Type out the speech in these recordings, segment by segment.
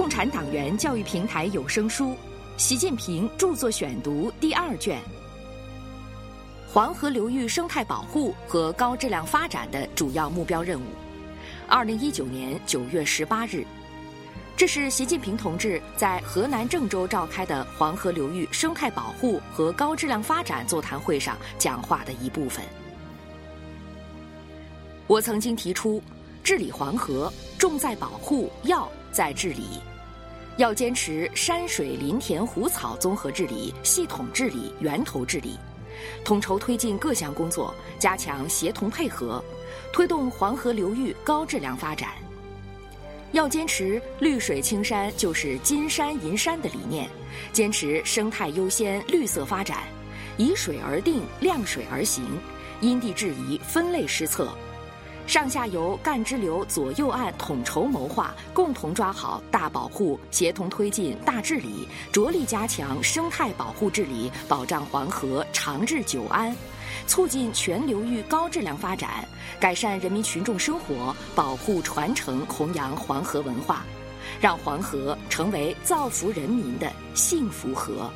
共产党员教育平台有声书《习近平著作选读》第2卷。黄河流域生态保护和高质量发展的主要目标任务。2019年9月18日，这是习近平同志在河南郑州召开的黄河流域生态保护和高质量发展座谈会上讲话的一部分。我曾经提出，治理黄河重在保护，要在治理，要坚持山水林田湖草综合治理、系统治理、源头治理，统筹推进各项工作，加强协同配合，推动黄河流域高质量发展。要坚持绿水青山就是金山银山的理念，坚持生态优先、绿色发展，以水而定、量水而行，因地制宜、分类施策，上下游干支流左右岸统筹谋划，共同抓好大保护，协同推进大治理，着力加强生态保护治理，保障黄河长治久安，促进全流域高质量发展，改善人民群众生活，保护传承弘扬黄河文化，让黄河成为造福人民的幸福河。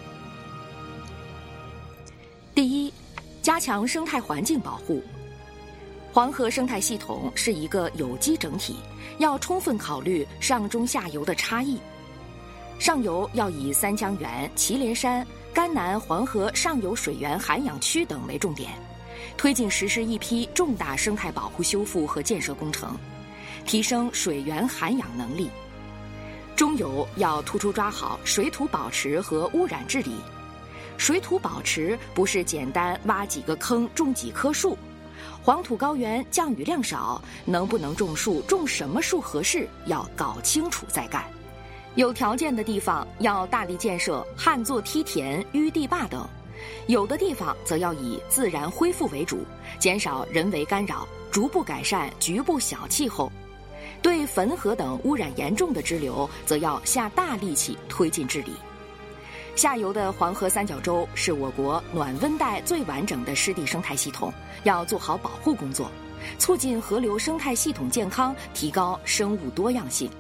第一，加强生态环境保护。黄河生态系统是一个有机整体，要充分考虑上中下游的差异。上游要以三江源、祁连山、甘南黄河上游水源涵养区等为重点，推进实施一批重大生态保护修复和建设工程，提升水源涵养能力。中游要突出抓好水土保持和污染治理。水土保持不是简单挖几个坑种几棵树，黄土高原降雨量少，能不能种树、种什么树合适，要搞清楚再干。有条件的地方要大力建设旱作梯田、淤地坝等，有的地方则要以自然恢复为主，减少人为干扰，逐步改善局部小气候。对汾河等污染严重的支流，则要下大力气推进治理。下游的黄河三角洲是我国暖温带最完整的湿地生态系统，要做好保护工作，促进河流生态系统健康，提高生物多样性。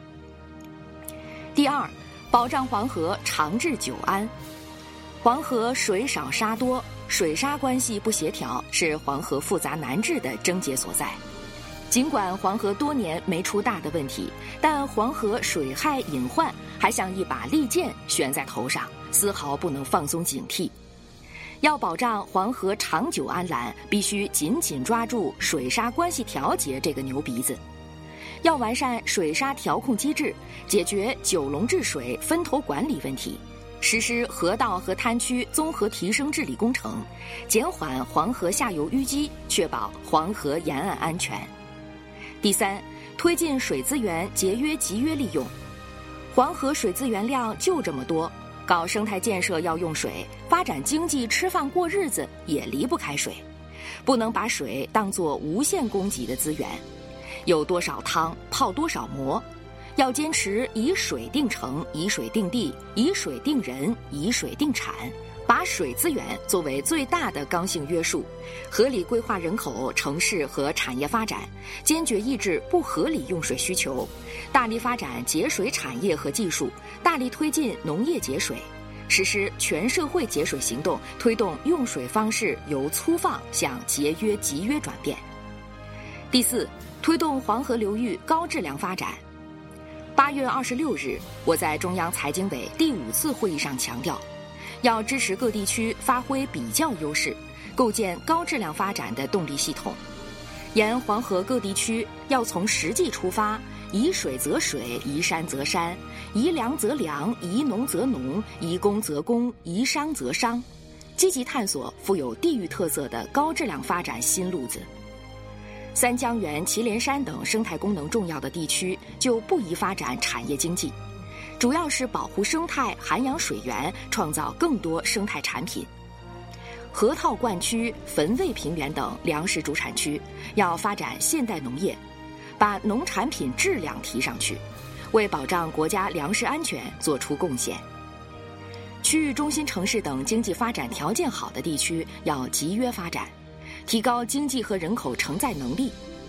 第二，保障黄河长治久安。黄河水少沙多，水沙关系不协调，是黄河复杂难治的症结所在。尽管黄河多年没出大的问题，但黄河水害隐患还像一把利剑悬在头上，丝毫不能放松警惕。要保障黄河长久安澜，必须紧紧抓住水沙关系调节这个牛鼻子。要完善水沙调控机制，解决九龙治水分头管理问题，实施河道和滩区综合提升治理工程，减缓黄河下游淤积，确保黄河沿岸安全。第三，推进水资源节约集约利用。黄河水资源量就这么多，搞生态建设要用水，发展经济吃饭过日子也离不开水，不能把水当作无限供给的资源，有多少汤泡多少馍。要坚持以水定城、以水定地、以水定人、以水定产，把水资源作为最大的刚性约束，合理规划人口、城市和产业发展，坚决抑制不合理用水需求，大力发展节水产业和技术，大力推进农业节水，实施全社会节水行动，推动用水方式由粗放向节约集约转变。第四，推动黄河流域高质量发展。8月26日，我在中央财经委第5次会议上强调，要支持各地区发挥比较优势，构建高质量发展的动力系统。沿黄河各地区要从实际出发，宜水则水，宜山则山，宜粮则粮，宜农则农，宜工则工，宜商则商，积极探索富有地域特色的高质量发展新路子。三江源、祁连山等生态功能重要的地区就不宜发展产业经济，主要是保护生态、涵养水源，创造更多生态产品。河套灌区、汾渭平原等粮食主产区要发展现代农业，把农产品质量提上去，为保障国家粮食安全做出贡献。区域中心城市等经济发展条件好的地区要集约发展，提高经济和人口承载能力。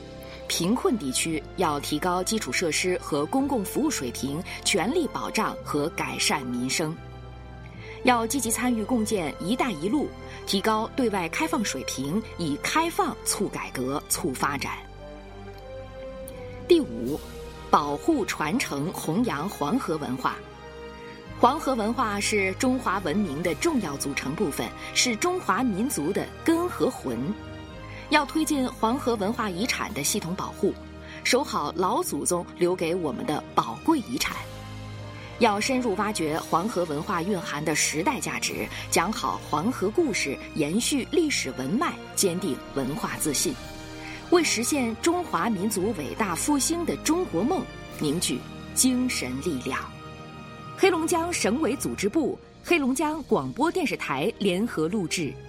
贫困地区要提高基础设施和公共服务水平，全力保障和改善民生。要积极参与共建“一带一路”，提高对外开放水平，以开放促改革、促发展。第五，保护、传承、弘扬黄河文化。黄河文化是中华文明的重要组成部分，是中华民族的根和魂。要推进黄河文化遗产的系统保护，守好老祖宗留给我们的宝贵遗产。要深入挖掘黄河文化蕴含的时代价值，讲好黄河故事，延续历史文脉，坚定文化自信，为实现中华民族伟大复兴的中国梦凝聚精神力量。黑龙江省委组织部、黑龙江广播电视台联合录制。